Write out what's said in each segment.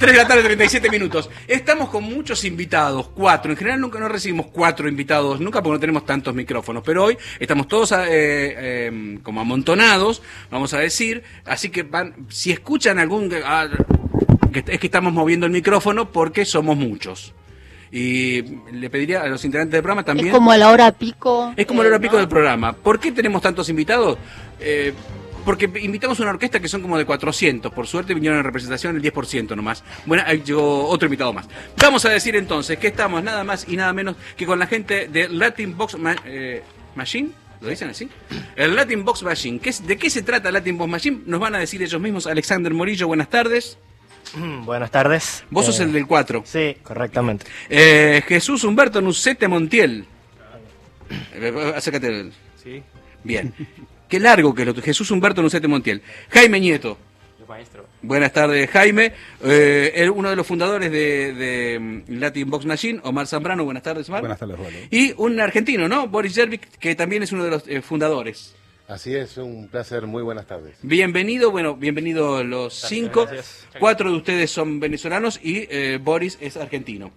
3 de la tarde, 37 minutos. Estamos con muchos invitados, 4. En general nunca nos recibimos 4 invitados, nunca porque no tenemos tantos micrófonos. Pero hoy estamos todos como amontonados, vamos a decir. Así que si escuchan algún... es que estamos moviendo el micrófono porque somos muchos. Y le pediría a los integrantes del programa también... Es como a la hora pico. Es como la hora pico del programa. ¿Por qué tenemos tantos invitados? Porque invitamos una orquesta que son como de 400. Por suerte vinieron en representación el 10% nomás. Bueno, ahí llegó otro invitado más. Vamos a decir entonces que estamos nada más y nada menos que con la gente de Latin Box Machine. ¿Lo dicen así? El Latin Box Machine. ¿De qué se trata Latin Box Machine? Nos van a decir ellos mismos. Alexander Morillo, buenas tardes. Buenas tardes. Vos sos el del 4. Sí, correctamente. Jesús Humberto Nucete Montiel. Acércate. Sí. Bien. Qué largo que es lo tuyo. Jesús Humberto Nucete Montiel. Jaime Nieto. Yo, maestro. Buenas tardes, Jaime. Uno de los fundadores de Latin Box Machine, Omar Zambrano. Buenas tardes, Omar. Buenas tardes, Juan. Y un argentino, ¿no? Boris Jervik, que también es uno de los fundadores. Así es, un placer, muy buenas tardes. Bienvenido los 5. Gracias. 4 de ustedes son venezolanos y Boris es argentino.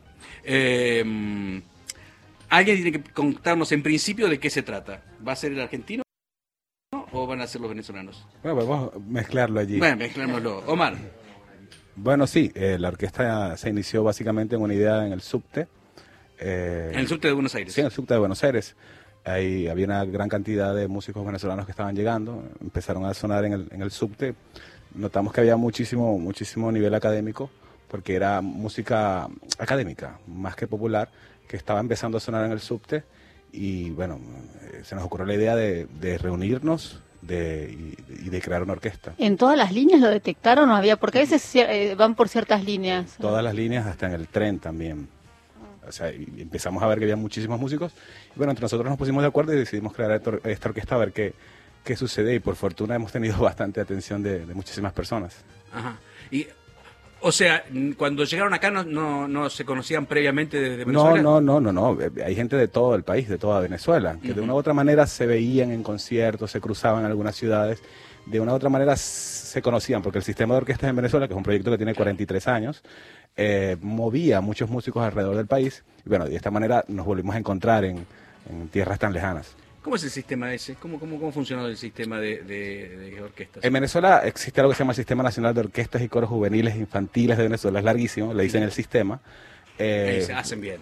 Alguien tiene que contarnos en principio de qué se trata. ¿Va a ser el argentino o van a ser los venezolanos? Bueno, podemos mezclarlo allí. Bueno, mezclémoslo. Omar. Bueno, sí, la orquesta se inició básicamente en una idea en el subte. En el subte de Buenos Aires. Sí, en el subte de Buenos Aires. Ahí había una gran cantidad de músicos venezolanos que estaban llegando, empezaron a sonar en el subte. Notamos que había muchísimo nivel académico, porque era música académica, más que popular, que estaba empezando a sonar en el subte. Y bueno, se nos ocurrió la idea de reunirnos y de crear una orquesta. ¿En todas las líneas lo detectaron o había? Porque a veces van por ciertas líneas. Todas las líneas, hasta en el tren también. O sea, y empezamos a ver que había muchísimos músicos. Y bueno, entre nosotros nos pusimos de acuerdo y decidimos crear esta orquesta a ver qué sucede. Y por fortuna hemos tenido bastante atención de muchísimas personas. Ajá. Y, o sea, cuando llegaron acá no se conocían previamente de Venezuela. No. Hay gente de todo el país, de toda Venezuela, que de una u otra manera se veían en conciertos, se cruzaban en algunas ciudades. De una u otra manera se conocían, porque el sistema de orquestas en Venezuela, que es un proyecto que tiene 43 años, movía a muchos músicos alrededor del país. Y bueno, de esta manera nos volvimos a encontrar en tierras tan lejanas. ¿Cómo es el sistema ese? ¿Cómo funcionó el sistema de orquestas? En Venezuela existe algo que se llama el Sistema Nacional de Orquestas y Coros Juveniles e Infantiles de Venezuela. Es larguísimo, le dicen el sistema. Se hacen bien.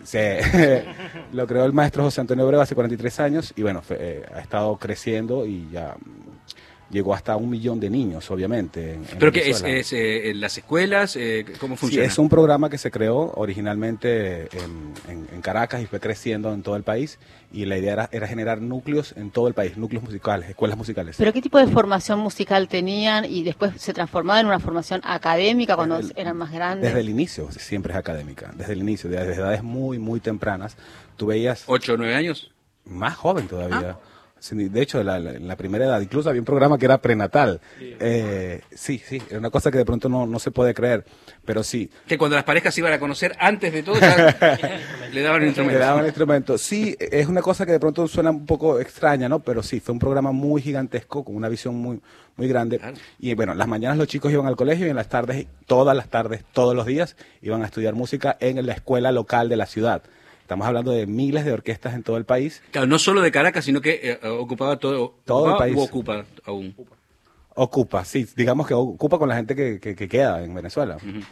Lo creó el maestro José Antonio Breva hace 43 años y bueno, ha estado creciendo y ya llegó hasta 1 millón de niños, obviamente. ¿Pero qué es en las escuelas? ¿Cómo funciona? Sí, es un programa que se creó originalmente en Caracas y fue creciendo en todo el país. Y la idea era generar núcleos en todo el país, núcleos musicales, escuelas musicales. ¿Pero qué tipo de formación musical tenían y después se transformaba en una formación académica cuando eran más grandes? Desde el inicio, siempre es académica. Desde el inicio, desde edades muy, muy tempranas. Tú veías... 8 o 9 años. Más joven todavía. De hecho, en la primera edad, incluso había un programa que era prenatal. Sí, era una cosa que de pronto no se puede creer, pero sí. Que cuando las parejas se iban a conocer, antes de todo, ya le daban el instrumento. Le daban el instrumento. Sí, es una cosa que de pronto suena un poco extraña, ¿no? Pero sí, fue un programa muy gigantesco, con una visión muy, muy grande. Claro. Y bueno, las mañanas los chicos iban al colegio y en las tardes, todas las tardes, todos los días, iban a estudiar música en la escuela local de la ciudad. Estamos hablando de miles de orquestas en todo el país. Claro, no solo de Caracas, sino que ocupaba todo el país. ¿O ocupa aún? Ocupa, sí. Digamos que ocupa con la gente que queda en Venezuela. Uh-huh.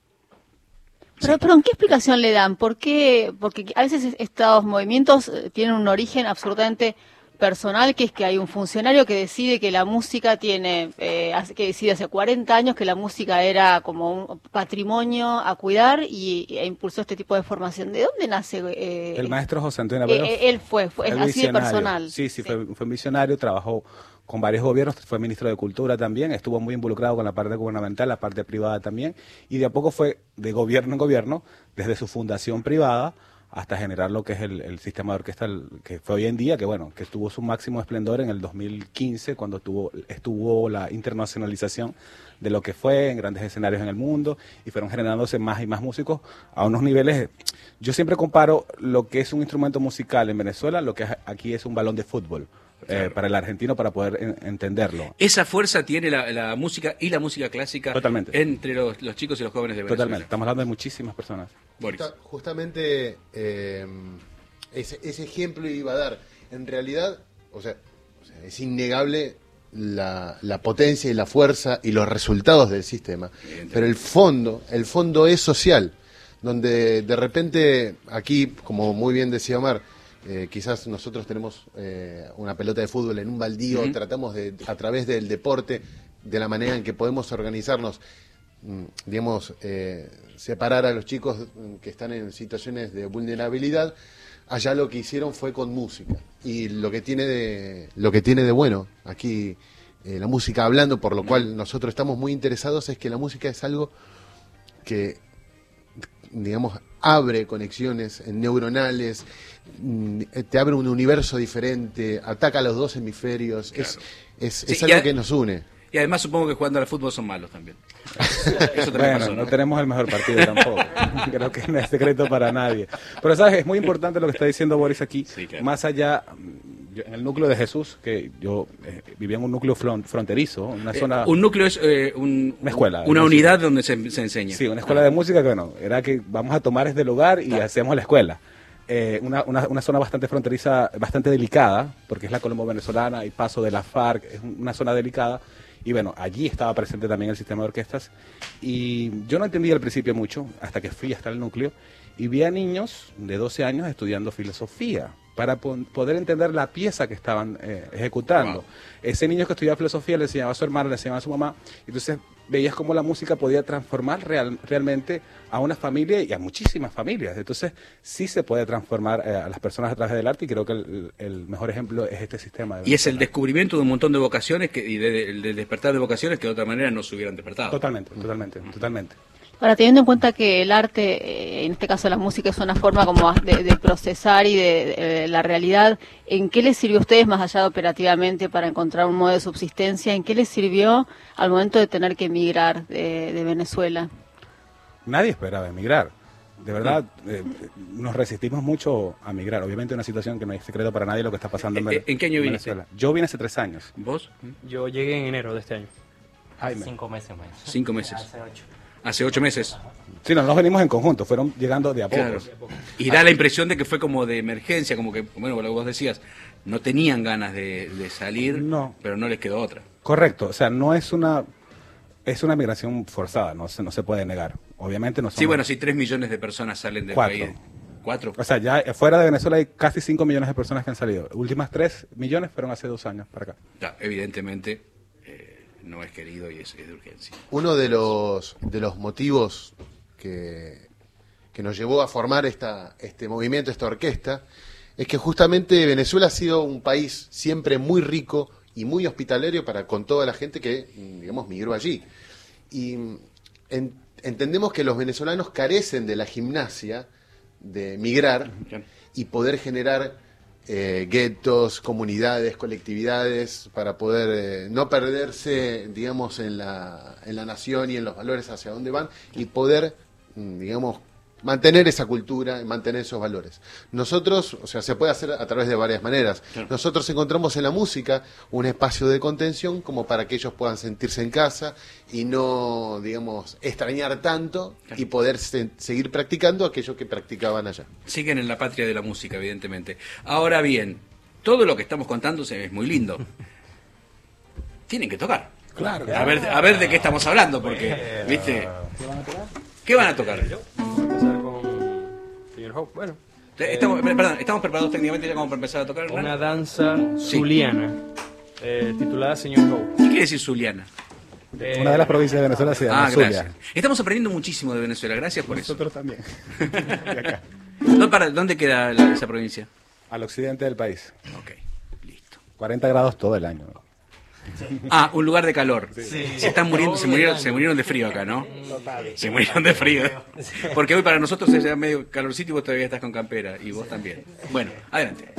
Pero ¿en qué explicación le dan? ¿Por qué? Porque a veces estos movimientos tienen un origen absolutamente personal, que es que hay un funcionario que decide que la música que decide hace 40 años que la música era como un patrimonio a cuidar e impulsó este tipo de formación. ¿De dónde nace? El maestro José Antonio Abreu. Él fue así de personal. Sí, fue un visionario, trabajó con varios gobiernos, fue ministro de Cultura también, estuvo muy involucrado con la parte gubernamental, la parte privada también, y de a poco fue de gobierno en gobierno, desde su fundación privada, hasta generar lo que es el sistema de orquesta que fue hoy en día, que bueno, que tuvo su máximo esplendor en el 2015, cuando estuvo la internacionalización de lo que fue en grandes escenarios en el mundo, y fueron generándose más y más músicos a unos niveles. Yo siempre comparo lo que es un instrumento musical en Venezuela, lo que aquí es un balón de fútbol. Claro. para el argentino para poder entenderlo. Esa fuerza tiene la música y la música clásica Totalmente. entre los chicos y los jóvenes de Venezuela. Totalmente. Estamos hablando de muchísimas personas. Boris. Justamente ese ejemplo iba a dar. En realidad, o sea, es innegable la potencia y la fuerza y los resultados del sistema. Pero el fondo es social, donde de repente aquí, como muy bien decía Omar, quizás nosotros tenemos una pelota de fútbol en un baldío, tratamos de, a través del deporte, de la manera en que podemos organizarnos, digamos, separar a los chicos que están en situaciones de vulnerabilidad. Allá lo que hicieron fue con música, y lo que tiene de bueno aquí la música hablando, por lo cual nosotros estamos muy interesados, es que la música es algo que, digamos, abre conexiones neuronales, te abre un universo diferente, ataca a los dos hemisferios, Claro. es algo que nos une. Y además supongo que jugando al fútbol son malos también. Eso también Bueno, pasó, no ¿no? tenemos el mejor partido tampoco. Creo que no es secreto para nadie. Pero, ¿sabes? Es muy importante lo que está diciendo Boris aquí. Sí, claro. Más allá, en el núcleo de Jesús, que yo vivía en un núcleo fronterizo, una zona... Un núcleo es Una escuela de una música. unidad donde se enseña. Sí, una escuela de música que, bueno, era que vamos a tomar este lugar y hacemos la escuela. Una zona bastante fronteriza, bastante delicada, porque es la colombo-venezolana y paso de la FARC, es una zona delicada. Y bueno, allí estaba presente también el sistema de orquestas. Y yo no entendía al principio mucho, hasta que fui hasta el núcleo, y vi a niños de 12 años estudiando filosofía, para poder entender la pieza que estaban ejecutando. Wow. Ese niño que estudiaba filosofía le enseñaba a su hermana, le enseñaba a su mamá, entonces veías cómo la música podía transformar realmente a una familia y a muchísimas familias. Entonces sí se puede transformar a las personas a través del arte, y creo que el mejor ejemplo es este sistema. Y es el descubrimiento de un montón de vocaciones y del despertar de vocaciones que de otra manera no se hubieran despertado. Totalmente. Ahora, teniendo en cuenta que el arte, en este caso la música, es una forma como de procesar y de la realidad, ¿en qué les sirvió a ustedes, más allá de operativamente, para encontrar un modo de subsistencia? ¿En qué les sirvió al momento de tener que emigrar de Venezuela? Nadie esperaba emigrar. De verdad, nos resistimos mucho a migrar. Obviamente una situación que no es secreto para nadie lo que está pasando ¿En qué año viniste? Venezuela. Yo vine hace 3 años. ¿Vos? Yo llegué en enero de este año. Jaime. 5 meses más. 5 meses. Hace 8. Hace 8 meses. Sí, no nos venimos en conjunto, fueron llegando de a Claro. pocos. Y da la impresión de que fue como de emergencia, como que, bueno, lo que vos decías, no tenían ganas de salir, No. pero no les quedó otra. Correcto, o sea, no es una migración forzada, no se puede negar. Obviamente no somos... Sí, bueno, si 3 millones de personas salen del 4. país. 4. O sea, ya fuera de Venezuela hay casi 5 millones de personas que han salido. Últimas 3 millones fueron hace 2 años para acá. Ya, evidentemente no es querido y es de urgencia. Uno de los motivos que nos llevó a formar este movimiento, esta orquesta, es que justamente Venezuela ha sido un país siempre muy rico y muy hospitalario con toda la gente que, digamos, migró allí. Y entendemos que los venezolanos carecen de la gimnasia de migrar y poder generar guetos, comunidades, colectividades, para poder no perderse, digamos, en la nación y en los valores hacia dónde van, y poder, digamos, mantener esa cultura y mantener esos valores. Nosotros, o sea, se puede hacer a través de varias maneras. Claro. Nosotros encontramos en la música un espacio de contención como para que ellos puedan sentirse en casa y no, digamos, extrañar tanto, Claro. y poder seguir practicando aquello que practicaban allá. Siguen en la patria de la música, evidentemente. Ahora bien, todo lo que estamos contando es muy lindo. Tienen que tocar. Claro. A ver de qué estamos hablando, porque, ¿viste? ¿Qué van a tocar? Vamos a empezar con señor Hope. Bueno, Estamos preparados técnicamente ya como para empezar a tocar. ¿Hernán? una danza Sí. zuliana titulada Señor Hope. ¿Qué quiere decir Zuliana? Una de las provincias de Venezuela se llama Gracias. Zulia. Estamos aprendiendo muchísimo de Venezuela, gracias por eso. Nosotros también. De acá. ¿Dónde queda esa provincia? Al occidente del país. Ok, listo. 40 grados todo el año. Ah, un lugar de calor. Se están muriendo, se murieron de frío acá, ¿no? Se murieron de frío. Porque hoy para nosotros es ya medio calorcito y vos todavía estás con campera. Y vos también. Bueno, adelante.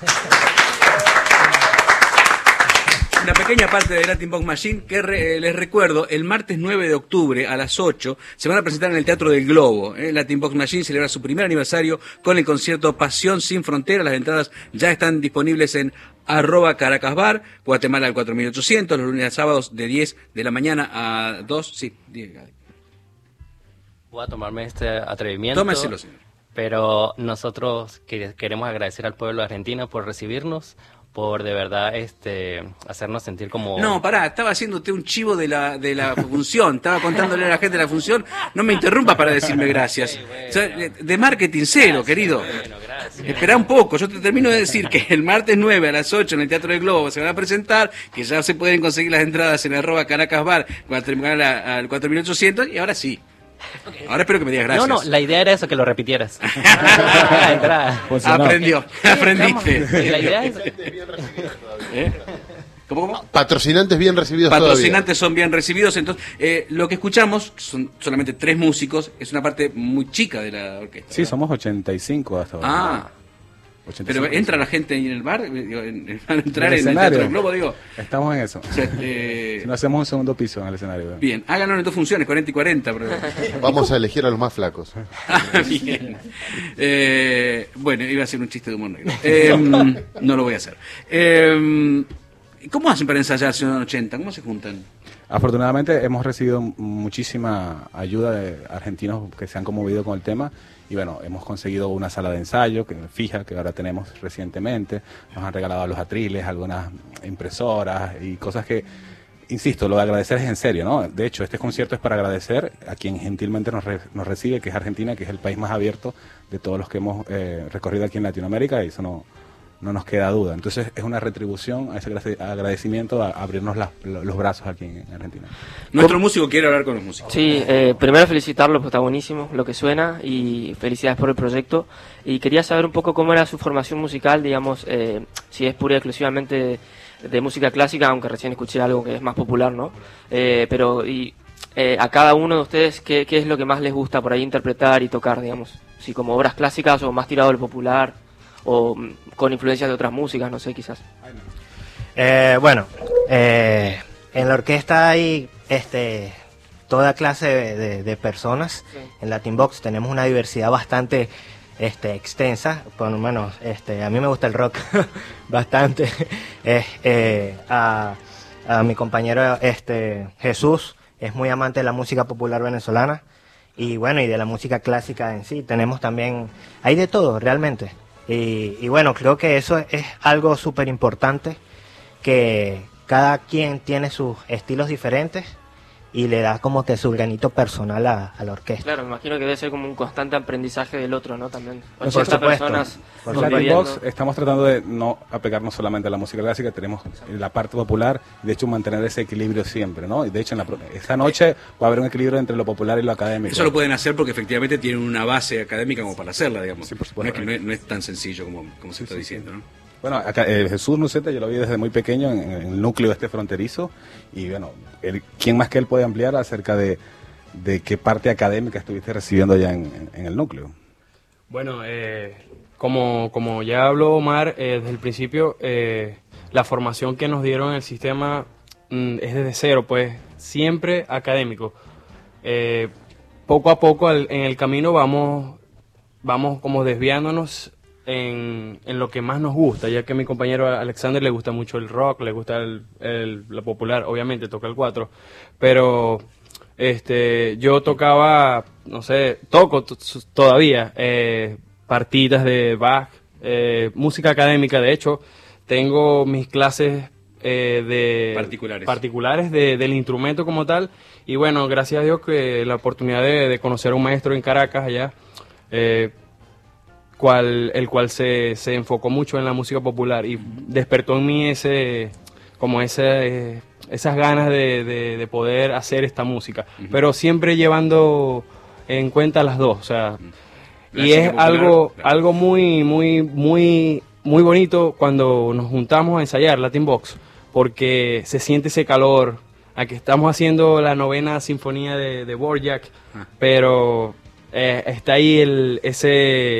Una pequeña parte de Latin Box Machine que les recuerdo, el martes 9 de octubre a las 8 se van a presentar en el Teatro del Globo. Latin Box Machine celebra su primer aniversario con el concierto Pasión Sin Fronteras. Las entradas ya están disponibles en @caracasbar, Guatemala al 4800, los lunes a sábados de 10 de la mañana a 2. Sí, voy a tomarme este atrevimiento. Tómeselo, señor. Pero nosotros queremos agradecer al pueblo de Argentina por recibirnos, por de verdad hacernos sentir como... No, pará, estaba haciéndote un chivo de la función, estaba contándole a la gente de la función, no me interrumpas para decirme gracias. Bueno. O sea, de marketing cero, querido. Bueno, gracias. Espera un poco, yo te termino de decir que el martes 9 a las 8 en el Teatro del Globo se van a presentar, que ya se pueden conseguir las entradas en @caracasbar, cuando terminar al 4800, y ahora sí. Ahora espero que me digas gracias. No, la idea era eso, que lo repitieras. La entrada. Funcionó. Aprendiste. Sí, la idea es... ¿Cómo? Patrocinantes bien recibidos Patrocinantes son bien recibidos, entonces lo que escuchamos son solamente 3 músicos, es una parte muy chica de la orquesta. Sí, somos 85 hasta ahora. Ah, 85. pero entra la gente ahí en el bar, digo, van a entrar ¿En en el el escenario? Teatro del Globo, digo. Estamos en eso. O sea, Si no hacemos un segundo piso en el escenario. bien, háganlo en 2 funciones, 40 y 40. Pero... todavía. Vamos a elegir a los más flacos. Bien. Bueno, iba a ser un chiste de humor negro. No lo voy a hacer. ¿Cómo hacen para ensayar Ciudad 80? ¿Cómo se juntan? Afortunadamente hemos recibido muchísima ayuda de argentinos que se han conmovido con el tema y bueno, hemos conseguido una sala de ensayo fija que ahora tenemos recientemente, nos han regalado los atriles, algunas impresoras y cosas que, insisto, lo de agradecer es en serio, ¿no? De hecho, este concierto es para agradecer a quien gentilmente nos recibe, que es Argentina, que es el país más abierto de todos los que hemos recorrido aquí en Latinoamérica y eso no nos queda duda. Entonces es una retribución a ese agradecimiento a abrirnos los brazos aquí en Argentina. Nuestro músico quiere hablar con los músicos. Sí, primero felicitarlo, pues está buenísimo lo que suena y felicidades por el proyecto. Y quería saber un poco cómo era su formación musical, digamos, si es pura y exclusivamente de música clásica, aunque recién escuché algo que es más popular, ¿no? Pero a cada uno de ustedes, ¿qué es lo que más les gusta por ahí interpretar y tocar, digamos? Si como obras clásicas o más tirado al popular o con influencias de otras músicas, no sé, quizás. Bueno, en la orquesta hay toda clase de personas. Sí. En Latin Box tenemos una diversidad bastante extensa. Por lo menos a mí me gusta el rock bastante. A mi compañero Jesús es muy amante de la música popular venezolana y bueno, y de la música clásica en sí. Tenemos también, hay de todo realmente. Y bueno, creo que eso es algo súper importante, que cada quien tiene sus estilos diferentes y le da como que su granito personal a la orquesta. Claro, me imagino que debe ser como un constante aprendizaje del otro, ¿no? También. Por 80 supuesto, personas por En supuesto. Latin conviviendo. Box estamos tratando de no apegarnos solamente a la música clásica, tenemos la parte popular, de hecho mantener ese equilibrio siempre, ¿no? Y de hecho esta noche va a haber un equilibrio entre lo popular y lo académico. Eso lo pueden hacer porque efectivamente tienen una base académica como para hacerla, digamos. Sí, por supuesto. No es que no es tan sencillo como se está diciendo, ¿no? Bueno, acá, Jesús Nuceta yo lo vi desde muy pequeño en el núcleo fronterizo y bueno, ¿quién más que él puede ampliar acerca de qué parte académica estuviste recibiendo ya en el núcleo? Bueno, como ya habló Omar, desde el principio, la formación que nos dieron en el sistema es desde cero, pues siempre académico. Poco a poco en el camino vamos como desviándonos en lo que más nos gusta, ya que a mi compañero Alexander le gusta mucho el rock, le gusta lo popular, obviamente toca el 4, pero yo tocaba, no sé, toco todavía partidas de Bach, música académica. De hecho tengo mis clases particulares del instrumento como tal, y bueno, gracias a Dios que la oportunidad de conocer a un maestro en Caracas allá, el cual se enfocó mucho en la música popular y despertó en mí esas ganas de poder hacer esta música, pero siempre llevando en cuenta las dos, o sea, y es algo muy bonito cuando nos juntamos a ensayar Latin Box, porque se siente ese calor, a que estamos haciendo la 9ª sinfonía de Dvorak, pero está ahí ese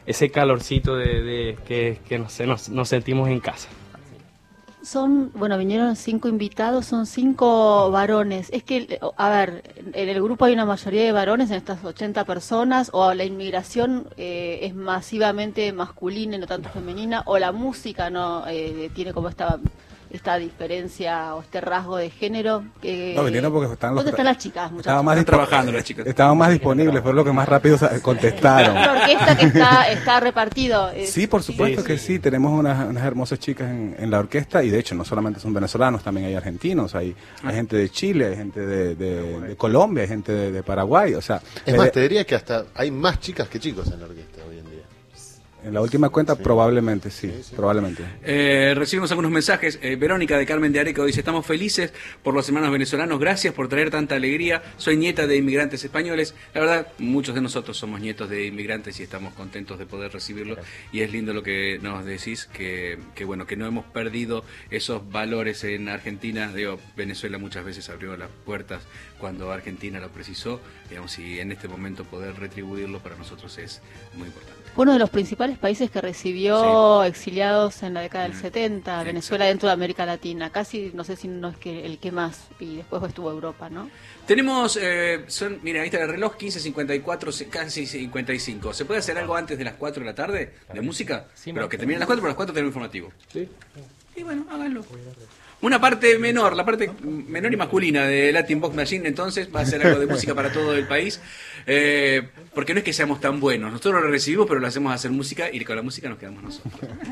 ese calorcito de que no sé, nos sentimos en casa. Vinieron 5 invitados, son 5 varones. Es que, a ver, en el grupo hay una mayoría de varones, en estas 80 personas, o la inmigración es masivamente masculina y no tanto femenina, o la música no tiene como esta diferencia o este rasgo de género. No, vinieron porque ¿Dónde están las chicas, muchachos? Estaban trabajando las chicas. Estaban más disponibles, fue lo que más rápido contestaron. Una orquesta que está repartido. Sí, por supuesto que sí. Tenemos unas hermosas chicas en la orquesta y de hecho no solamente son venezolanos, también hay argentinos, hay gente de Chile, hay gente de Colombia, hay gente de Paraguay, o sea... Es más, te diría que hasta hay más chicas que chicos en la orquesta hoy en día. En la última cuenta, probablemente, sí, probablemente. Recibimos algunos mensajes. Verónica de Carmen de Areco dice: estamos felices por los hermanos venezolanos, gracias por traer tanta alegría. Soy nieta de inmigrantes españoles. La verdad, muchos de nosotros somos nietos de inmigrantes y estamos contentos de poder recibirlo. Y es lindo lo que nos decís, que bueno, que no hemos perdido esos valores en Argentina. Digo, Venezuela muchas veces abrió las puertas cuando Argentina lo precisó, digamos, y en este momento poder retribuirlo para nosotros es muy importante. Uno de los principales países que recibió exiliados en la década del 70, Venezuela dentro de América Latina, casi no sé si no es que el que más, y después estuvo Europa, ¿no? Tenemos, mira, ahí está el reloj, 15:54, casi 55. ¿Se puede hacer algo antes de las 4 de la tarde de música? Sí, pero que termine a las 4, pero a las 4 tenemos informativo. Sí. Y bueno, háganlo. Una parte menor, la parte menor y masculina de Latin Box Machine, entonces va a ser algo de música para todo el país, porque no es que seamos tan buenos, nosotros lo recibimos, pero lo hacemos hacer música y con la música nos quedamos nosotros.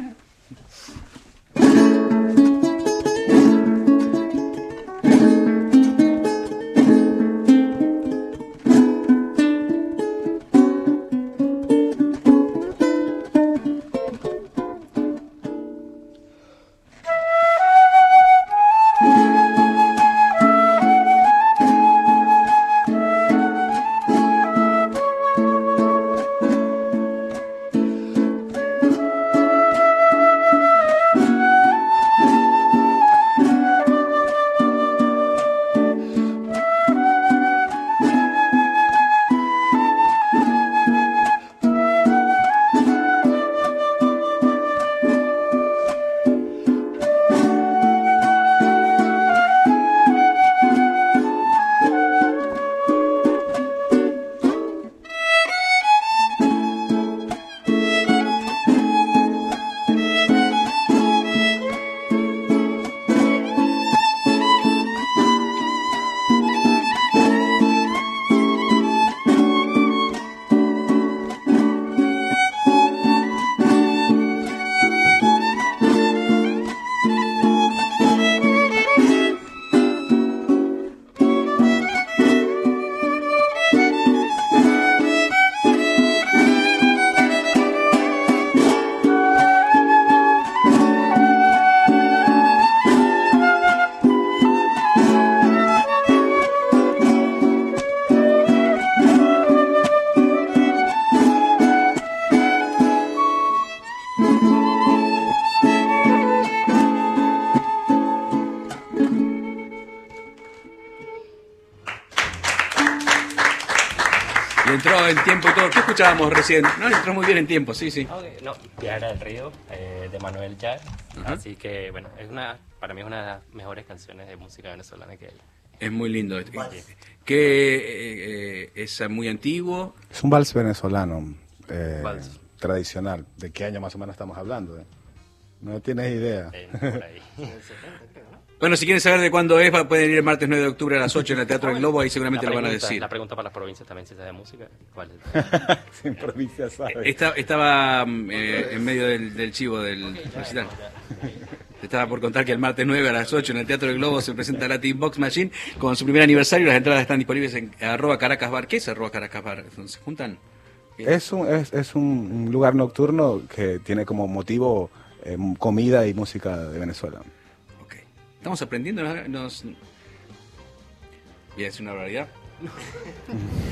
Entró en tiempo y todo. ¿Qué escuchábamos recién? No, entró muy bien en tiempo, sí, sí. No, Viajar al Río, de Manuel Jar. Así que, bueno, para mí es una de las mejores canciones de música venezolana que hay. Es muy lindo. Que es muy antiguo. Es un vals venezolano, Vals. tradicional. ¿De qué año más o menos estamos hablando? No tienes idea. Por ahí. Bueno, si quieren saber de cuándo es, pueden ir el martes 9 de octubre a las 8 en el Teatro del Globo, ahí seguramente lo van a decir. La pregunta para las provincias también, si se de música. ¿Cuál es? Sin provincia, ¿sabes? Estaba en medio del chivo del recital. Estaba por contar que el martes 9 a las 8 en el Teatro del Globo se presenta Latin Box Machine con su primer aniversario. Las entradas están disponibles en @caracasbar. ¿Qué es @caracasbar? ¿Se juntan? Es un lugar nocturno que tiene como motivo comida y música de Venezuela. Ok. Estamos aprendiendo. Voy a decir una barbaridad.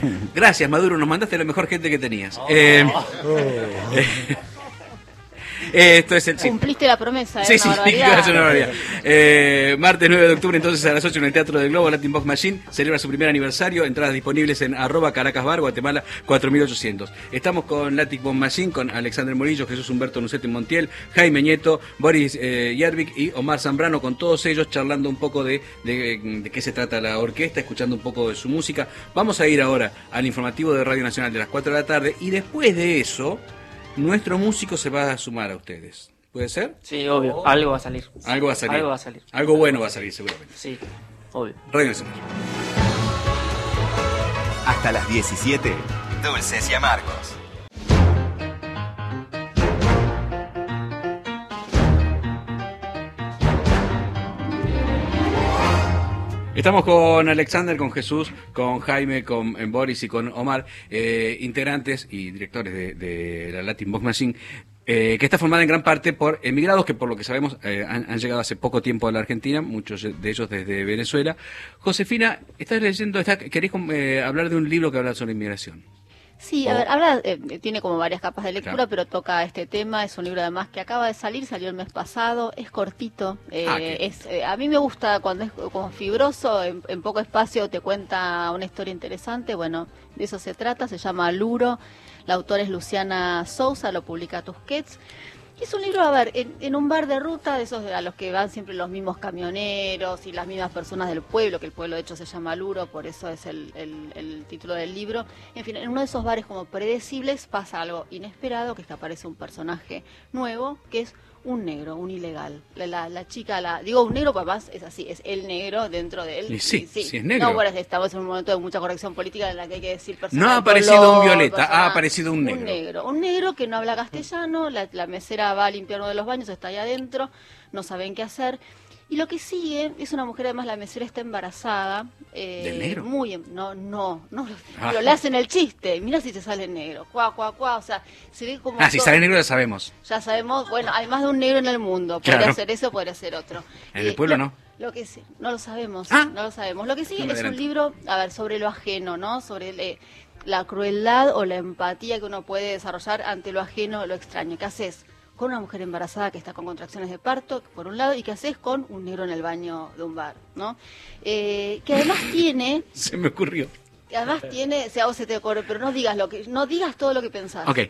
Gracias, Maduro. Nos mandaste la mejor gente que tenías. Esto es el... sí. Cumpliste la promesa, Sí, una sí, barbaridad. es una barbaridad. Martes 9 de octubre, entonces a las 8 en el Teatro del Globo, Latin Box Machine celebra su primer aniversario. Entradas disponibles en @CaracasBar, Guatemala 4800. Estamos con Latin Box Machine, con Alexander Morillo, Jesús Humberto Nucete Montiel, Jaime Nieto, Boris Järvik y Omar Zambrano, con todos ellos charlando un poco de qué se trata la orquesta, escuchando un poco de su música. Vamos a ir ahora al informativo de Radio Nacional de las 4 de la tarde y después de eso, nuestro músico se va a sumar a ustedes. ¿Puede ser? Sí, obvio. Algo va a salir. Algo va a salir. Algo va a salir. Algo bueno va a salir, seguramente. Sí, obvio. Radio Nacional. Hasta las 17, Dulces y Amargos. Estamos con Alexander, con Jesús, con Jaime, con Boris y con Omar, integrantes y directores de la Latin Box Machine, que está formada en gran parte por emigrados que, por lo que sabemos, han llegado hace poco tiempo a la Argentina, muchos de ellos desde Venezuela. Josefina, estás leyendo, querés hablar de un libro que habla sobre inmigración. Sí, a ver, habla, tiene como varias capas de lectura, Claro. pero toca este tema. Es un libro además que acaba de salir, salió el mes pasado, es cortito. A mí me gusta cuando es como fibroso, en poco espacio te cuenta una historia interesante. Bueno, de eso se trata, se llama Luro. La autora es Luciana Sousa, lo publica Tusquets. Y es un libro, a ver, en un bar de ruta, de esos a los que van siempre los mismos camioneros y las mismas personas del pueblo, que el pueblo de hecho se llama Luro, por eso es el título del libro. En fin, en uno de esos bares como predecibles pasa algo inesperado, que es que aparece un personaje nuevo, que es un negro, un ilegal. La chica, digo un negro, papás, es así, es el negro dentro de él. Y sí es negro. No, bueno, estamos en un momento de mucha corrección política en la que hay que decir personas No ha de aparecido color, un violeta, personas- ha aparecido un negro. Un negro que no habla castellano, la mesera va a limpiar uno de los baños, está ahí adentro, no saben qué hacer. Y lo que sigue es una mujer, además la mesera está embarazada. ¿Del negro? No, pero le hacen el chiste, mira si te sale negro, cuá, o sea, se ve como... Si todo- sale negro ya sabemos. Ya sabemos, bueno, hay más de un negro en el mundo, podría Claro. ser eso, podría ser otro. En el pueblo no. Lo que sí, no lo sabemos, Ah. no lo sabemos. Lo que sigue No me es un adelanto. libro, a ver, sobre lo ajeno, ¿no? Sobre la crueldad o la empatía que uno puede desarrollar ante lo ajeno, lo extraño. ¿Qué haces con una mujer embarazada que está con contracciones de parto, por un lado, y qué haces con un negro en el baño de un bar, ¿no? Que además tiene... Se me ocurrió. Además tiene, si a vos se te ocurre, pero no digas todo lo que pensás. Ok.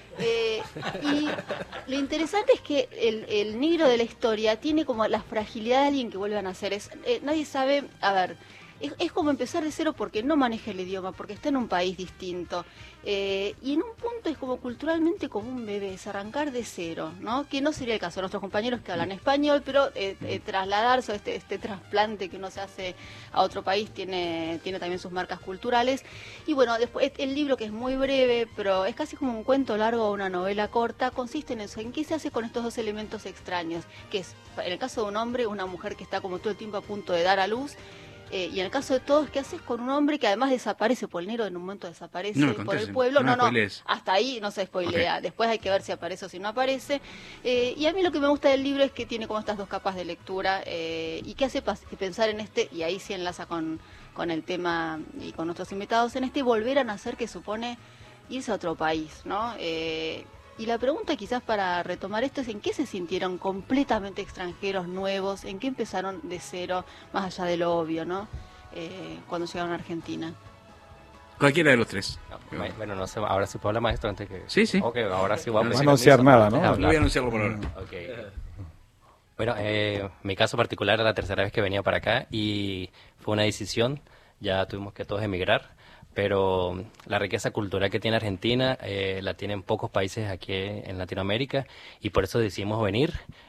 Y lo interesante es que el negro de la historia tiene como la fragilidad de alguien que vuelve a nacer. Nadie sabe, a ver, es como empezar de cero porque no maneja el idioma, porque está en un país distinto. Y en un punto es como culturalmente como un bebé, es arrancar de cero, ¿no? Que no sería el caso de nuestros compañeros que hablan español, pero trasladarse a este trasplante que uno se hace a otro país tiene también sus marcas culturales. Y bueno, después el libro, que es muy breve, pero es casi como un cuento largo o una novela corta, consiste en eso, en qué se hace con estos dos elementos extraños, que es, en el caso de un hombre, una mujer que está como todo el tiempo a punto de dar a luz. Y en el caso de todos, ¿qué haces con un hombre que además desaparece? Por el negro en un momento desaparece No me por contés, el pueblo. no me No, spoilees. hasta ahí no se spoilea. Ok. Después hay que ver si aparece o si no aparece. Y a mí lo que me gusta del libro es que tiene como estas dos capas de lectura y que hace pensar en y ahí sí enlaza con el tema y con nuestros invitados, en volver a nacer, que supone irse a otro país, ¿no? Y la pregunta quizás para retomar esto es en qué se sintieron completamente extranjeros, nuevos, en qué empezaron de cero, más allá de lo obvio, ¿no? Cuando llegaron a Argentina. Cualquiera de los tres. Bueno, no sé, ahora sí puedo hablar, maestro, antes que... Sí, sí. Ok, ahora sí voy a No pedir anunciar permiso nada, antes de ¿no? hablar. No voy a anunciarlo por ahora. Ok. Bueno, mi caso particular era la tercera vez que venía para acá y fue una decisión, ya tuvimos que todos emigrar, pero la riqueza cultural que tiene Argentina la tienen pocos países aquí en Latinoamérica y por eso decidimos venir.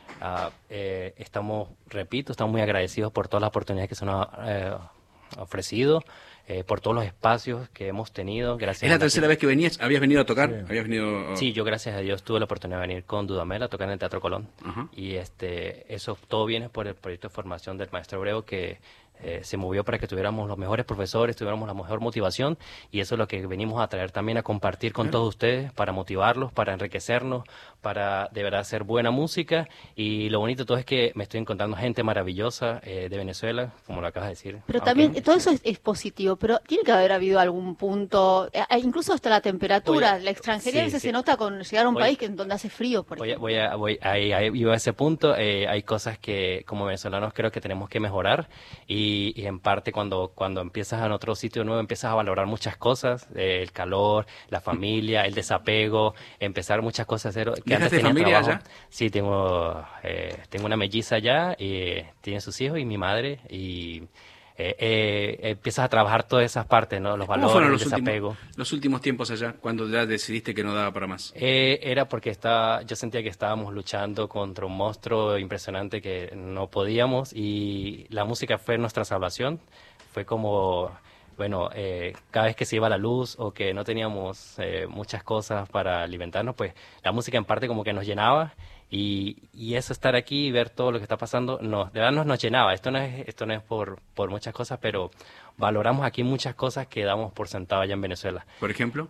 Estamos muy agradecidos por todas las oportunidades que se nos ha ofrecido, por todos los espacios que hemos tenido. Gracias. ¿Es la a tercera vez que venías? ¿Habías venido a tocar? ¿Habías venido...? Sí, yo gracias a Dios tuve la oportunidad de venir con Dudamel a tocar en el Teatro Colón. Ajá. Y eso todo viene por el proyecto de formación del maestro Breu, que se movió para que tuviéramos los mejores profesores, tuviéramos la mejor motivación, y eso es lo que venimos a traer también a compartir con todos ustedes, para motivarlos, para enriquecernos, para de verdad hacer buena música. Y lo bonito de todo es que me estoy encontrando gente maravillosa de Venezuela, como lo acabas de decir. Pero también todo eso es positivo, pero tiene que haber habido algún punto, incluso hasta la temperatura, la extranjería a veces se nota con llegar a un país donde hace frío, por ejemplo. Ahí iba a ese punto. Hay cosas que como venezolanos creo que tenemos que mejorar, y en parte cuando empiezas en otro sitio nuevo empiezas a valorar muchas cosas, el calor, la familia, el desapego, empezar muchas cosas a hacer. ¿Dejaste familia allá? Sí, tengo una melliza allá, tiene sus hijos y mi madre, y empiezas a trabajar todas esas partes, ¿no? Los valores, el desapego. Los últimos tiempos allá, cuando ya decidiste que no daba para más? Era porque yo sentía que estábamos luchando contra un monstruo impresionante que no podíamos, y la música fue nuestra salvación. Fue como, bueno, cada vez que se iba la luz o que no teníamos muchas cosas para alimentarnos, pues la música en parte como que nos llenaba. Y eso, estar aquí y ver todo lo que está pasando, de verdad nos llenaba. Esto no es por muchas cosas, pero valoramos aquí muchas cosas que damos por sentado allá en Venezuela. ¿Por ejemplo?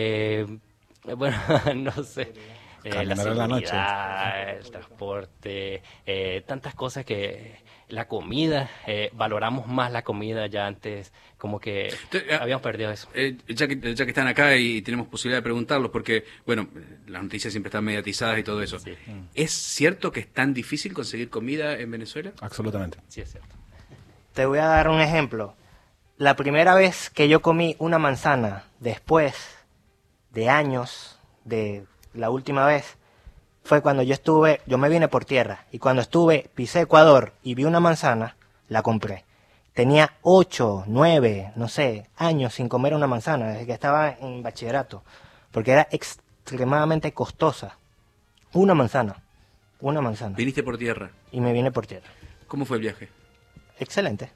Bueno, no sé. La seguridad, el transporte, tantas cosas la comida, valoramos más la comida. Ya antes como que habíamos perdido eso. Ya que están acá y tenemos posibilidad de preguntarlos, porque, bueno, las noticias siempre están mediatizadas y todo eso. Sí. ¿Es cierto que es tan difícil conseguir comida en Venezuela? Absolutamente. Sí, es cierto. Te voy a dar un ejemplo. La primera vez que yo comí una manzana, después de años, de la última vez, fue cuando yo me vine por tierra, y cuando pisé Ecuador y vi una manzana, la compré. Tenía 8, 9, no sé, años sin comer una manzana, desde que estaba en bachillerato, porque era extremadamente costosa. Una manzana. ¿Viniste por tierra? Y me vine por tierra. ¿Cómo fue el viaje? Excelente.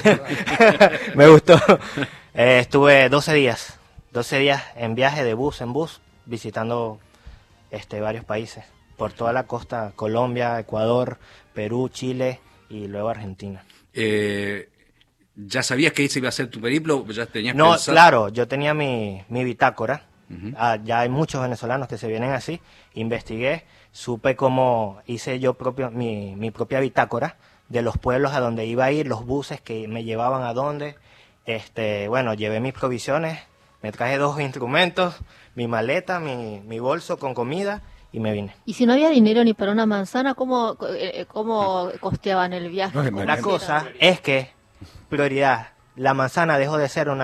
Me gustó. Estuve 12 días en viaje de bus en bus, visitando varios países, por toda la costa: Colombia, Ecuador, Perú, Chile y luego Argentina. ¿Ya sabías que ese iba a ser tu periplo? ¿Ya tenías No, pensado? claro, yo tenía mi bitácora. Uh-huh. Ya hay muchos venezolanos que se vienen así. Investigué, supe cómo hice yo mi propia bitácora de los pueblos a donde iba a ir, los buses que me llevaban a dónde. Bueno, llevé mis provisiones, me traje 2 instrumentos, mi maleta, mi bolso con comida, y me vine. Y si no había dinero ni para una manzana, ¿cómo costeaban el viaje? La cosa es que, prioridad, la manzana dejó de ser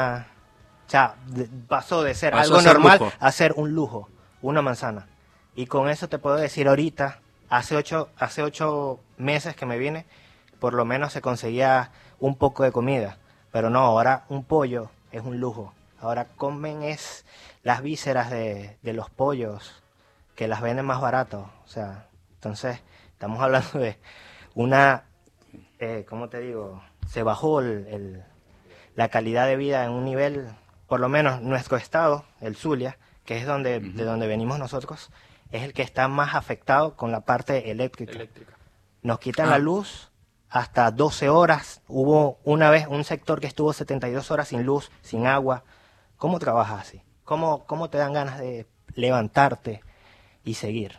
pasó de ser Pasó algo a ser normal lujo. a ser un lujo, una manzana. Y con eso te puedo decir ahorita, hace 8 meses que me vine, por lo menos se conseguía un poco de comida. Pero no, ahora un pollo es un lujo. Ahora comen las vísceras de los pollos, que las venden más barato. O sea, entonces estamos hablando de una, ¿cómo te digo? Se bajó la calidad de vida en un nivel, por lo menos nuestro estado, el Zulia, que es de donde venimos nosotros, es el que está más afectado con la parte eléctrica. Nos quitan la luz hasta 12 horas. Hubo una vez un sector que estuvo 72 horas sin luz, sin agua. ¿Cómo trabajas así? ¿Cómo te dan ganas de levantarte y seguir?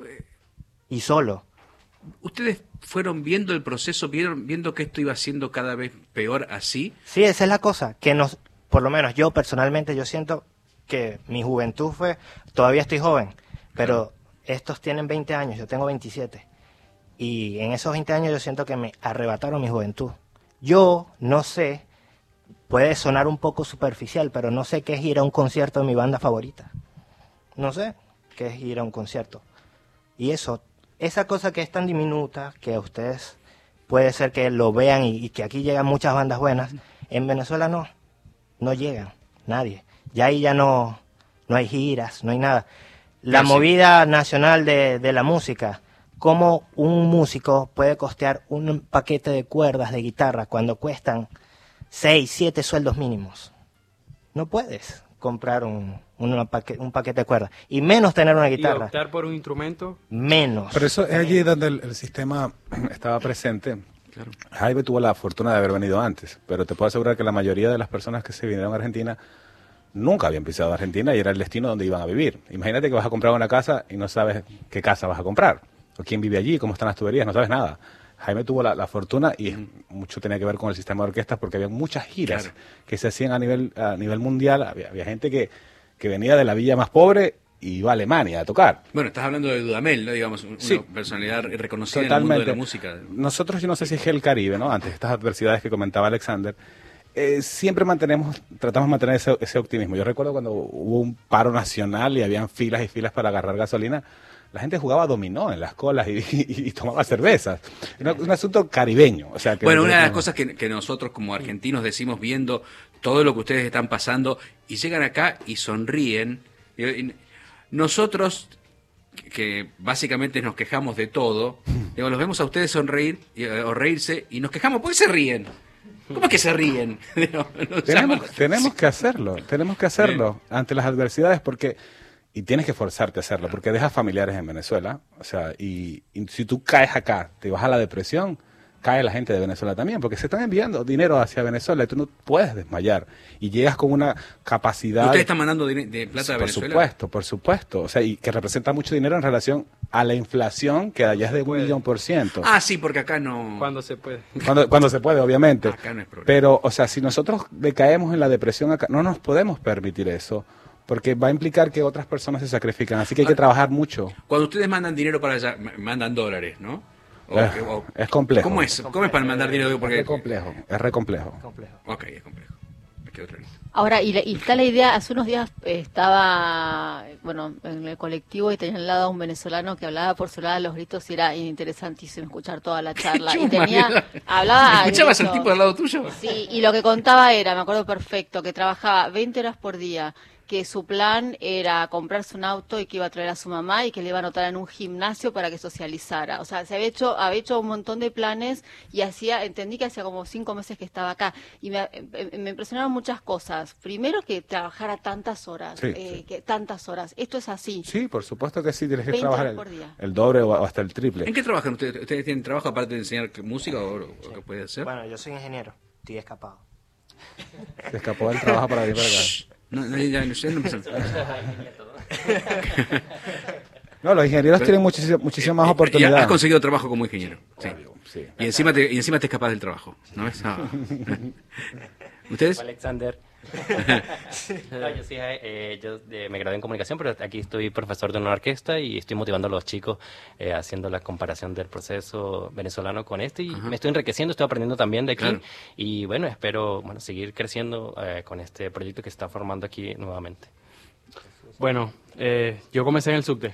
Y solo. ¿Ustedes fueron viendo el proceso, viendo que esto iba siendo cada vez peor así? Sí, esa es la cosa, por lo menos yo personalmente, yo siento que mi juventud todavía estoy joven, pero estos tienen 20 años, yo tengo 27. Y en esos 20 años yo siento que me arrebataron mi juventud. Yo no sé, puede sonar un poco superficial, pero no sé qué es ir a un concierto de mi banda favorita. No sé qué es ir a un concierto. Y esa cosa que es tan diminuta, que a ustedes puede ser que lo vean y que aquí llegan muchas bandas buenas, en Venezuela no llegan, nadie. Ya ahí ya no hay giras, no hay nada. La movida nacional de la música, cómo un músico puede costear un paquete de cuerdas de guitarra cuando cuestan 6, 7 sueldos mínimos. No puedes comprar un paquete de cuerdas, y menos tener una guitarra. Y optar por un instrumento. Menos. Pero eso es allí donde el sistema estaba presente. Claro. Jaime tuvo la fortuna de haber venido antes, pero te puedo asegurar que la mayoría de las personas que se vinieron a Argentina nunca habían pisado Argentina y era el destino donde iban a vivir. Imagínate que vas a comprar una casa y no sabes qué casa vas a comprar, o quién vive allí, cómo están las tuberías, no sabes nada. Jaime tuvo la fortuna y mucho tenía que ver con el sistema de orquestas porque había muchas giras que se hacían a nivel mundial. Había gente que venía de la villa más pobre y iba a Alemania a tocar. Bueno, estás hablando de Dudamel, ¿no? Digamos, una personalidad reconocida Totalmente. en el mundo de la música. Nosotros, yo no sé si es el Caribe, ¿no? Antes, estas adversidades que comentaba Alexander, siempre tratamos de mantener ese optimismo. Yo recuerdo cuando hubo un paro nacional y habían filas y filas para agarrar gasolina, la gente jugaba dominó en las colas y tomaba cervezas. Era un asunto caribeño. O sea, Bueno, una de las cosas que nosotros como argentinos decimos viendo todo lo que ustedes están pasando y llegan acá y sonríen. Nosotros, que básicamente nos quejamos de todo, digo, los vemos a ustedes sonreír o reírse y nos quejamos. ¿Por qué se ríen? ¿Cómo es que se ríen? Tenemos que hacerlo ante las adversidades y tienes que forzarte a hacerlo, porque dejas familiares en Venezuela, o sea, y si tú caes acá, te vas a la depresión, cae la gente de Venezuela también, porque se están enviando dinero hacia Venezuela y tú no puedes desmayar, y llegas con una capacidad... ¿Ustedes están mandando de plata a Venezuela? Por supuesto, o sea, y que representa mucho dinero en relación a la inflación, que allá es de 1.000.000%. Ah, sí, porque acá no... Cuando se puede. Cuando se puede, obviamente. Acá no es problema. Pero, o sea, si nosotros decaemos en la depresión acá, no nos podemos permitir eso, porque va a implicar que otras personas se sacrifican, así que hay que trabajar mucho. Cuando ustedes mandan dinero para allá, mandan dólares, ¿no? Es complejo. ¿Cómo es para mandar dinero? Porque... Es re complejo. Ok, es complejo. Me quedo claro. Ahora, y está la idea, hace unos días estaba, en el colectivo y tenía al lado a un venezolano que hablaba por su lado a los gritos y era interesantísimo escuchar toda la charla. Y hablaba ¿Escuchabas al tipo al lado tuyo? Sí, y lo que contaba era, me acuerdo perfecto, que trabajaba 20 horas por día, que su plan era comprarse un auto y que iba a traer a su mamá y que le iba a anotar en un gimnasio para que socializara. O sea, había hecho un montón de planes y entendí que hacía como 5 meses que estaba acá. Y me impresionaron muchas cosas. Primero, que trabajara tantas horas. Tantas horas. Esto es así. Sí, por supuesto que sí, tienes que 20 trabajar horas por día. el doble o hasta el triple. ¿En qué trabajan ustedes? ¿Ustedes tienen trabajo aparte de enseñar música o qué puede ser? Bueno, yo soy ingeniero, estoy escapado. Se escapó del trabajo para venir para acá. No los ingenieros tienen muchísimas más oportunidades. Has conseguido trabajo como ingeniero. Sí. Sí. Y encima te escapas del trabajo, ¿no ves? ¿Ustedes? Alexander. No, yo me gradué en comunicación, pero aquí estoy profesor de una orquesta y estoy motivando a los chicos haciendo la comparación del proceso venezolano con y me estoy enriqueciendo, estoy aprendiendo también de aquí. Claro. Y bueno, espero seguir creciendo con este proyecto que se está formando aquí nuevamente. Bueno, yo comencé en el subte.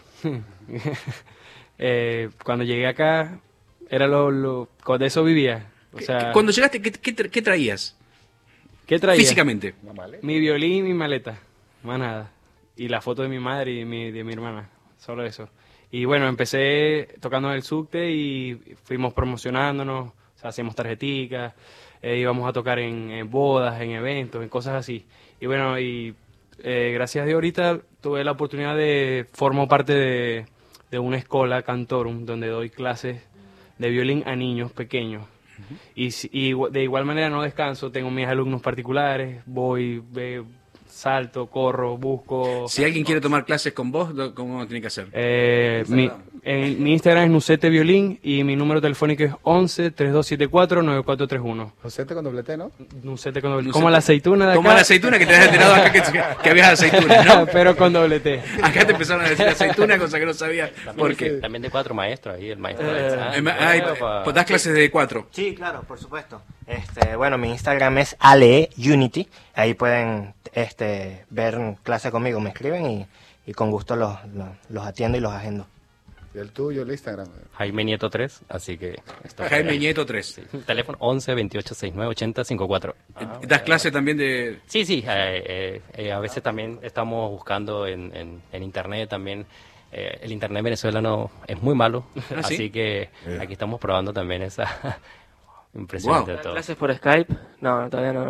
Cuando llegué acá, era de eso vivía. O sea, cuando llegaste, ¿qué traías? ¿Qué traía? Físicamente. Mi violín y mi maleta, más nada. Y la foto de mi madre y de mi hermana, solo eso. Y bueno, empecé tocando en el subte y fuimos promocionándonos, o sea, hacíamos tarjeticas, íbamos a tocar en bodas, en eventos, en cosas así. Y bueno, gracias a Dios ahorita tuve la oportunidad formo parte de una escuela cantorum, donde doy clases de violín a niños pequeños. Y de igual manera no descanso, tengo mis alumnos particulares, salto, corro, busco... Si alguien quiere tomar clases con vos, ¿cómo tiene que hacer? Mi Instagram es Nucete Violín y mi número telefónico es 11-3274-9431. Nucete con doble T, ¿no? Nucete con doble T. Como la aceituna de acá. Como la aceituna que te has enterado acá que habías aceituna, ¿no? Pero con doble T. Acá te empezaron a decir aceituna, cosa que no sabías. ¿Por qué? También de 4 maestros ahí, el maestro. ¿Das clases de 4? Sí, claro, por supuesto. Bueno, mi Instagram es aleunity. Ahí pueden ver clase conmigo, me escriben y con gusto los atiendo y los agendo. ¿Y el tuyo, el Instagram? Jaime Nieto 3, así que... Jaime Nieto 3. Sí. Teléfono 11-2869-8054. ¿Das clase también de...? Sí, a veces también estamos buscando en internet también. El internet venezolano es muy malo, así que aquí estamos probando también esa... Impresionante todo. ¿Clases por Skype? No, todavía no.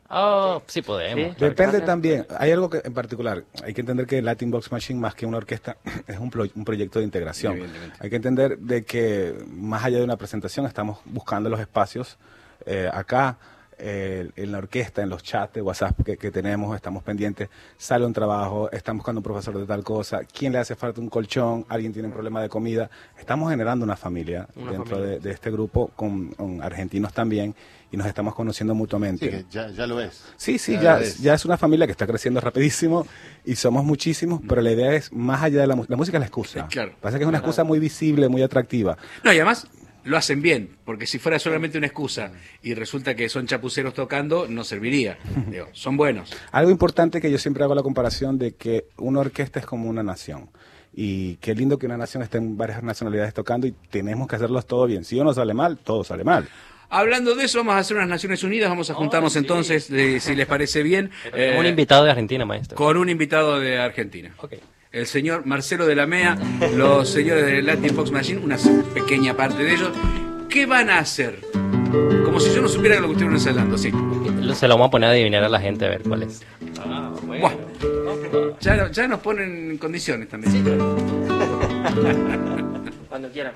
Oh, sí podemos. Sí. Depende también, hay algo que en particular, hay que entender que Latin Box Machine más que una orquesta es un proyecto de integración. Evidentemente. Hay que entender de que más allá de una presentación estamos buscando los espacios acá, en la orquesta, en los chats de WhatsApp que tenemos, estamos pendientes, sale un trabajo, estamos buscando un profesor de tal cosa, quién le hace falta un colchón, alguien tiene un problema de comida, estamos generando una familia dentro de este grupo con argentinos también y nos estamos conociendo mutuamente. Sí, que ya lo es. Sí, Ya ya es una familia que está creciendo rapidísimo y somos muchísimos, pero la idea es más allá de la música. La música es la excusa. Claro. Pasa que es una excusa muy visible, muy atractiva. No, y además lo hacen bien, porque si fuera solamente una excusa y resulta que son chapuceros tocando, no serviría. Digo, son buenos. Algo importante que yo siempre hago la comparación de que una orquesta es como una nación. Y qué lindo que una nación esté en varias nacionalidades tocando y tenemos que hacerlos todo bien. Si uno sale mal, todo sale mal. Hablando de eso, vamos a hacer unas Naciones Unidas, vamos a juntarnos entonces, si les parece bien, Un invitado de Argentina, maestro. con un invitado de Argentina. Ok. El señor Marcelo de la Mea, los señores de Latin Fox Machine, una pequeña parte de ellos. ¿Qué van a hacer? Como si yo no supiera lo que estuvieron ensayando, sí. Se lo vamos a poner a adivinar a la gente a ver cuál es. Buah. Ya nos ponen en condiciones también. Cuando quieran.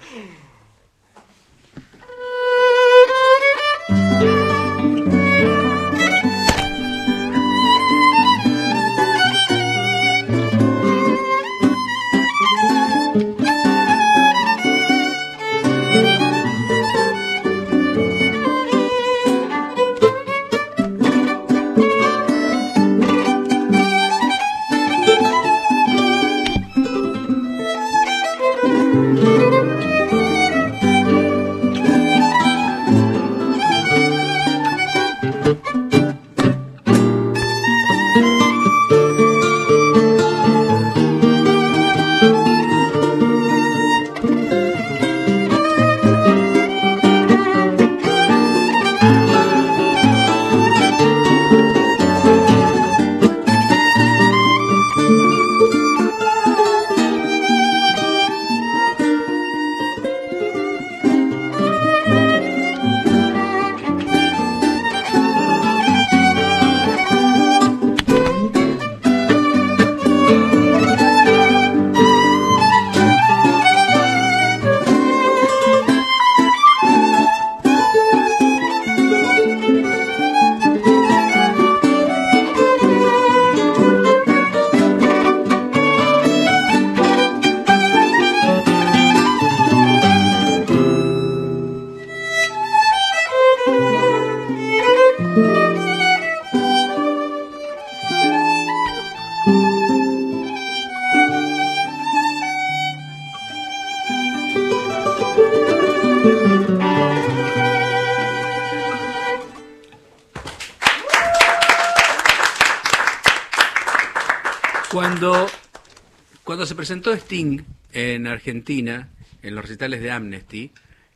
Cuando se presentó Sting en Argentina, en los recitales de Amnesty,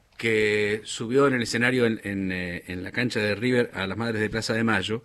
que subió en el escenario en la cancha de River a las Madres de Plaza de Mayo,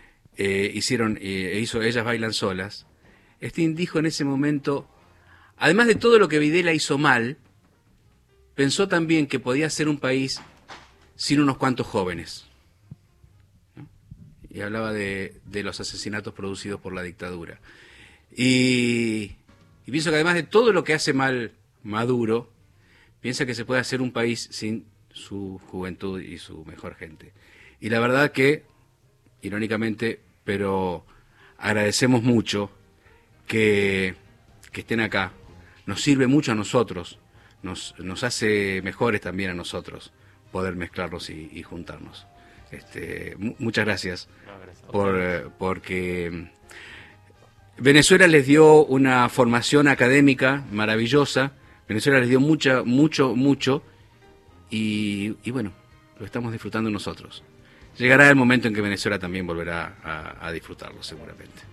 hizo Ellas Bailan Solas, Sting dijo en ese momento, además de todo lo que Videla hizo mal, pensó también que podía ser un país sin unos cuantos jóvenes. ¿No? Y hablaba de los asesinatos producidos por la dictadura. Y pienso que además de todo lo que hace mal Maduro, piensa que se puede hacer un país sin su juventud y su mejor gente. Y la verdad que, irónicamente, pero agradecemos mucho que estén acá. Nos sirve mucho a nosotros, nos hace mejores también a nosotros poder mezclarlos y juntarnos. Muchas gracias, porque Venezuela les dio una formación académica maravillosa. Venezuela les dio mucho, y bueno, lo estamos disfrutando nosotros. Llegará el momento en que Venezuela también volverá a disfrutarlo, seguramente.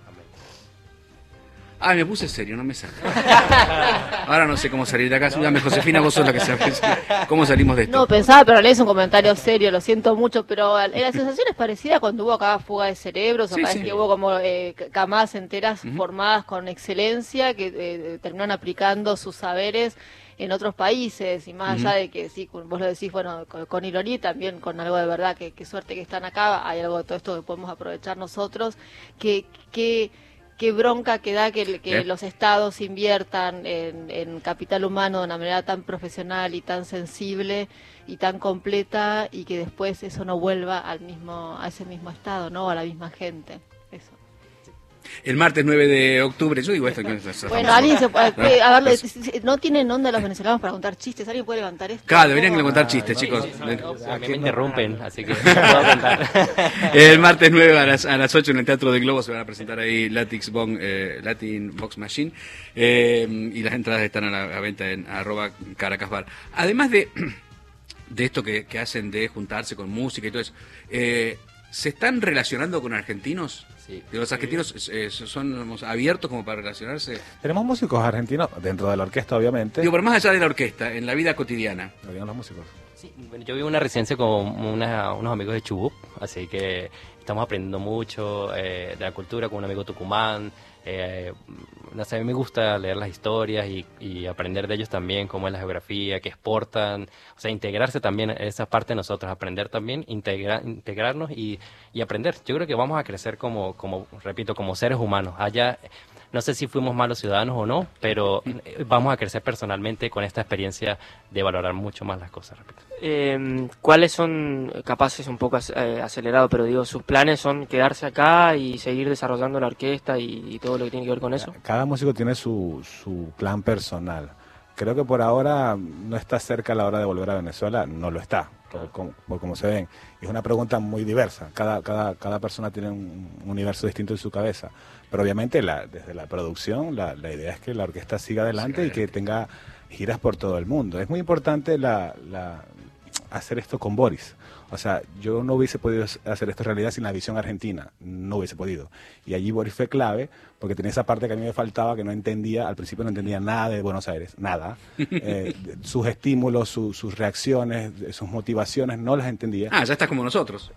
Me puse serio, no me sale. Ahora no sé cómo salir de acá. Dame, Josefina, vos sos la que sabes cómo salimos de esto. No, pensaba, pero lees un comentario serio, lo siento mucho, pero la sensación es parecida cuando hubo acá fuga de cerebros, Sí, o sí. que hubo como camadas enteras formadas con excelencia, que terminaron aplicando sus saberes en otros países, y más allá de que, sí, vos lo decís, bueno, con ironía, también con algo de verdad, que suerte que están acá, hay algo de todo esto que podemos aprovechar nosotros, qué bronca que da que los estados inviertan en capital humano de una manera tan profesional y tan sensible y tan completa, y que después eso no vuelva a ese mismo estado, ¿no? A la misma gente. Eso. El martes 9 de octubre, yo digo esto. Bueno, alguien se puede, a ver, no tienen onda los venezolanos para contar chistes, ¿alguien puede levantar esto? Claro, deberían contar chistes, chicos. A mí me interrumpen, así que no puedo contar. El martes 9 a las 8 en el Teatro del Globo se van a presentar ahí Latin Box Machine, y las entradas están a la venta en @caracasbar. Además de esto que hacen de juntarse con música y todo eso, ¿se están relacionando con argentinos? Sí. ¿Los argentinos son abiertos como para relacionarse? Tenemos músicos argentinos dentro de la orquesta, obviamente. Digo, pero más allá de la orquesta, en la vida cotidiana. Lo digan los músicos. Sí, bueno, yo vivo en una residencia con unos amigos de Chubut, así que estamos aprendiendo mucho de la cultura con un amigo Tucumán. No sé, a mí me gusta leer las historias y aprender de ellos también, cómo es la geografía, qué exportan, o sea, integrarse también esa parte de nosotros, aprender también, integrarnos y aprender. Yo creo que vamos a crecer repito, como seres humanos. Allá, no sé si fuimos malos ciudadanos o no, pero vamos a crecer personalmente con esta experiencia de valorar mucho más las cosas, repito. ¿Cuáles son, capaces un poco acelerado, pero digo, sus planes son quedarse acá y seguir desarrollando la orquesta y todo lo que tiene que ver con eso? Cada músico tiene su plan personal. Creo que por ahora no está cerca a la hora de volver a Venezuela, no lo está, por como se ven. Y es una pregunta muy diversa, cada persona tiene un universo distinto en su cabeza. Pero obviamente desde la producción la idea es que la orquesta siga adelante y que tenga giras por todo el mundo. Es muy importante hacer esto con Boris. O sea, yo no hubiese podido hacer esto en realidad sin la visión argentina, no hubiese podido. Y allí Boris fue clave porque tenía esa parte que a mí me faltaba, que no entendía, al principio no entendía nada de Buenos Aires, nada. Sus estímulos, sus reacciones, sus motivaciones, no las entendía. Ya estás como nosotros.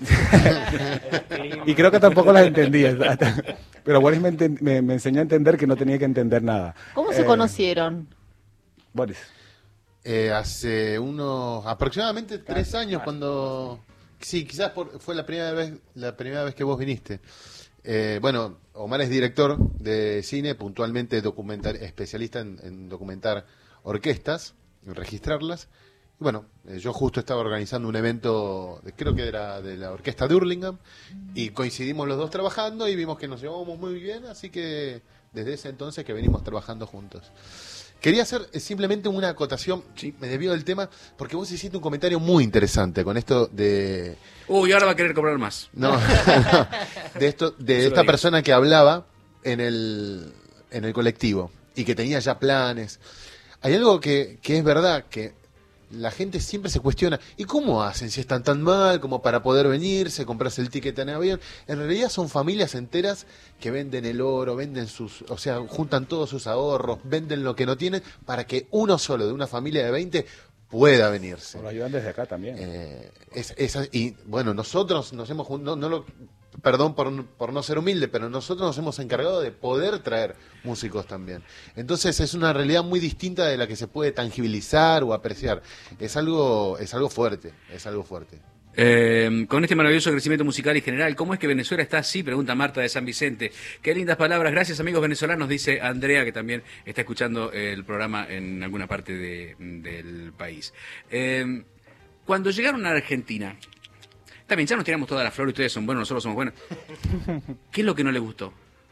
Y creo que tampoco las entendía. Pero Boris me enseñó a entender que no tenía que entender nada. ¿Cómo se conocieron? Boris. Hace aproximadamente 3 años, cuando sí, quizás fue la primera vez que vos viniste. Bueno, Omar es director de cine, puntualmente especialista en documentar orquestas, en registrarlas. Y bueno, yo justo estaba organizando un evento, creo que era de la orquesta de Hurlingham, y coincidimos los dos trabajando y vimos que nos llevábamos muy bien, así que desde ese entonces que venimos trabajando juntos. Quería hacer simplemente una acotación, me desvío del tema, porque vos hiciste un comentario muy interesante con esto de... Uy, ahora va a querer cobrar más. No, de esta persona que hablaba en el colectivo y que tenía ya planes. Hay algo que es verdad, que la gente siempre se cuestiona, ¿y cómo hacen si están tan mal como para poder venirse, comprarse el ticket en avión? En realidad son familias enteras que venden el oro, juntan todos sus ahorros, venden lo que no tienen para que uno solo de una familia de 20 pueda venirse. Lo ayudan desde acá también. Y bueno, nosotros nos hemos perdón por no ser humilde, pero nosotros nos hemos encargado de poder traer músicos también. Entonces es una realidad muy distinta de la que se puede tangibilizar o apreciar. Es algo fuerte, es algo fuerte. Con este maravilloso crecimiento musical y general, ¿cómo es que Venezuela está así? Pregunta Marta de San Vicente. Qué lindas palabras, gracias amigos venezolanos, dice Andrea, que también está escuchando el programa en alguna parte del país. Cuando llegaron a Argentina, también ya nos tiramos toda la flor y ustedes son buenos, nosotros somos buenos. ¿Qué es lo que no les gustó?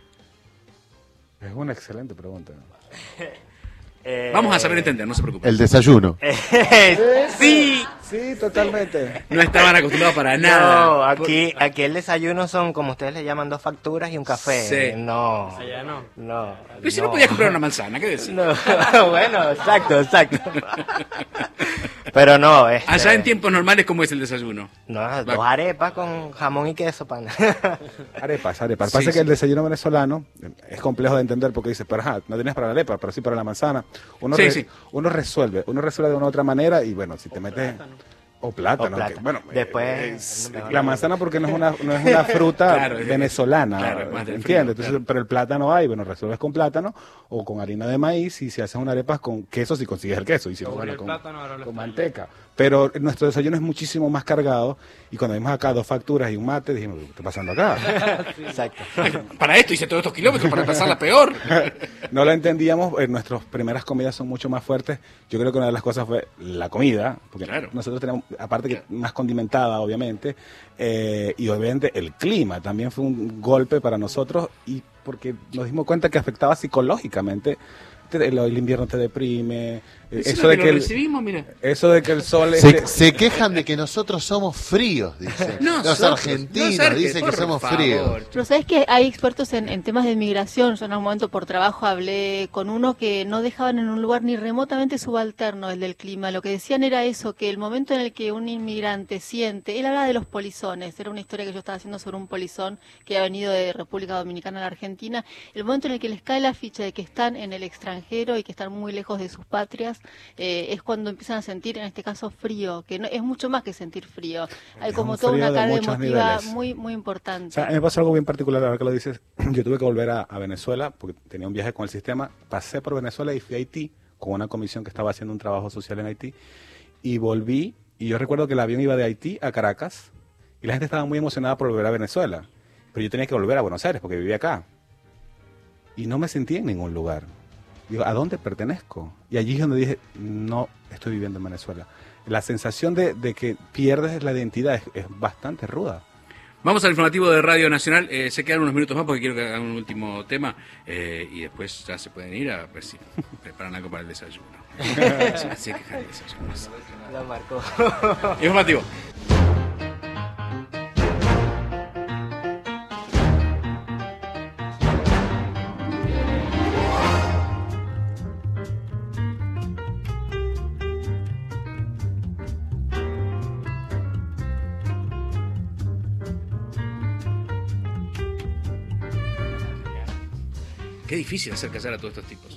Es una excelente pregunta. Vamos a saber entender, no se preocupen. El desayuno. Sí. Sí, totalmente. No estaban acostumbrados para nada. No, aquí el desayuno son, como ustedes le llaman, 2 facturas y un café. Sí. No. Allá no. No. Pero si no podías comprar una manzana, ¿qué decís? No. Bueno, exacto. Pero no, Allá en tiempos normales, ¿cómo es el desayuno? No, 2 arepas con jamón y queso, pan. Arepas. Sí, Pasa que el desayuno venezolano es complejo de entender porque dices, pero no tenías para la arepa, pero sí para la manzana. Uno resuelve de una u otra manera y bueno, si te metes... O plátano. O plátano. Que, bueno, Después, la manzana porque no es una fruta Claro, venezolana, claro, más del ¿entiendes? frío, Entonces, claro. pero el plátano hay, bueno, resuelves con plátano o con harina de maíz y si haces una arepa con queso, si consigues el queso, y si no, Sobre bueno, el con, plátano, ahora lo con está manteca. Pero nuestro desayuno es muchísimo más cargado y cuando vimos acá 2 facturas y un mate, dijimos, ¿qué está pasando acá? Exacto. Para esto hice todos estos kilómetros para pasarla peor. No lo entendíamos, nuestras primeras comidas son mucho más fuertes. Yo creo que una de las cosas fue la comida, porque Claro. nosotros tenemos, aparte que más condimentada, obviamente, y obviamente el clima también fue un golpe para nosotros y porque nos dimos cuenta que afectaba psicológicamente. El invierno te deprime, eso de lo que recibimos, mira. eso de que el sol Se quejan de que nosotros somos fríos, dicen. No, Los nosotros, argentinos no, dicen que por somos favor. fríos. Pero sabes que hay expertos en temas de migración. Yo en algún momento por trabajo hablé con uno que no dejaban en un lugar ni remotamente subalterno el del clima. Lo que decían era eso, que el momento en el que un inmigrante siente, él hablaba de los polizones, era una historia que yo estaba haciendo sobre un polizón que ha venido de República Dominicana a la Argentina, el momento en el que les cae la ficha de que están en el extranjero y que están muy lejos de sus patrias, es cuando empiezan a sentir, en este caso, frío, que no, es mucho más que sentir frío. Hay Es como un toda frío una de carga muchos emotiva niveles. muy, muy importante. O sea, a mí me pasó algo bien particular ahora que lo dices. Yo tuve que volver a Venezuela porque tenía un viaje con el sistema. Pasé por Venezuela y fui a Haití con una comisión que estaba haciendo un trabajo social en Haití. Y volví, y yo recuerdo que el avión iba de Haití a Caracas y la gente estaba muy emocionada por volver a Venezuela. Pero yo tenía que volver a Buenos Aires porque vivía acá. Y no me sentí en ningún lugar. Digo, ¿a dónde pertenezco? Y allí es donde dije, no estoy viviendo en Venezuela. La sensación de que pierdes la identidad es bastante ruda. Vamos al informativo de Radio Nacional. Se quedan unos minutos más porque quiero que hagan un último tema y después ya se pueden ir a ver si preparan algo para el desayuno. Se quejan del desayuno. La marcó. Informativo. Qué difícil hacer callar a todos estos tipos.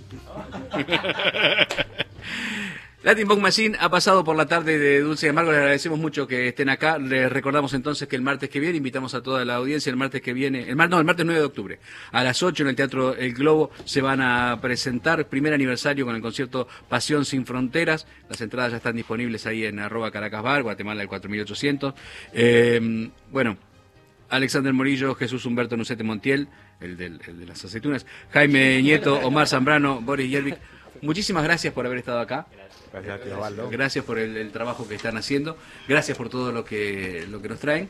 Latin Box Machine ha pasado por la tarde de Dulce y Amargo. Les agradecemos mucho que estén acá. Les recordamos entonces que el martes que viene invitamos a toda la audiencia. El martes 9 de octubre a las 8 en el Teatro El Globo se van a presentar primer aniversario con el concierto Pasión Sin Fronteras. Las entradas ya están disponibles ahí en @CaracasBar, Guatemala el 4800. Bueno, Alexander Morillo, Jesús Humberto Nucete Montiel, el de las aceitunas, Jaime Nieto, Omar Zambrano, Boris Yervik. Muchísimas gracias por haber estado acá. Gracias, tío Osvaldo. Gracias por el trabajo que están haciendo. Gracias por todo lo que nos traen.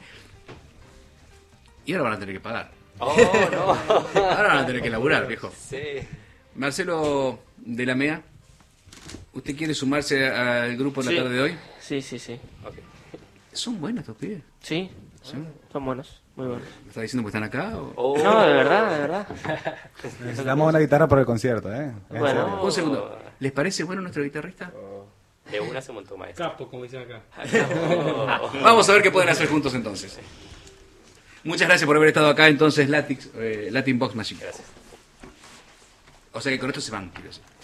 Y ahora van a tener que pagar. Oh, no. Ahora van a tener que laburar, viejo. Sí. Marcelo de la MEA, ¿usted quiere sumarse al grupo en la Sí. tarde de hoy? Sí, sí, sí. ¿Son buenos estos pibes? Sí, son buenos, muy buenos. ¿Me está diciendo que están acá? O... Oh. No, de verdad, de verdad. Necesitamos una guitarra para el concierto, ¿eh? En Bueno. serio. Un segundo. ¿Les parece bueno nuestro guitarrista? De una se montó maestro. Capo, como dicen acá. Vamos a ver qué pueden hacer juntos entonces. Muchas gracias por haber estado acá entonces, Latin Box Machine. Gracias. O sea que con esto se van, quiero decir.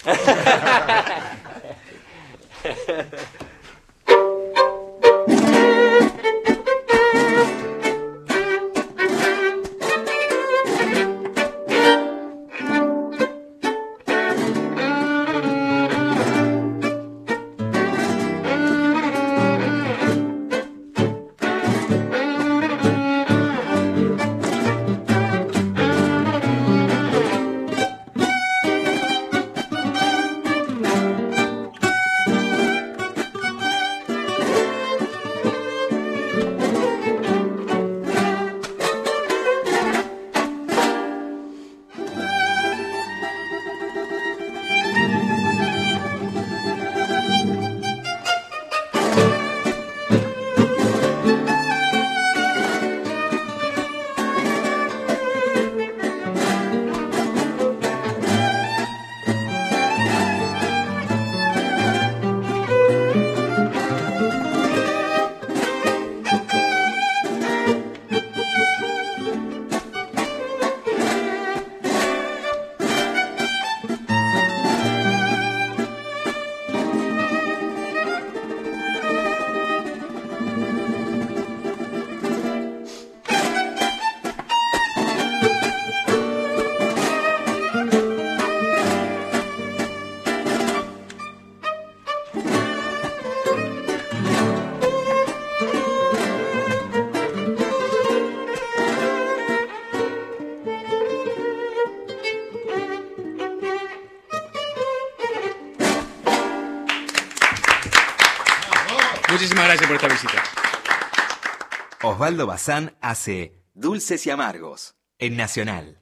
Muchísimas gracias por esta visita. Osvaldo Bazán hace Dulces y Amargos en Nacional.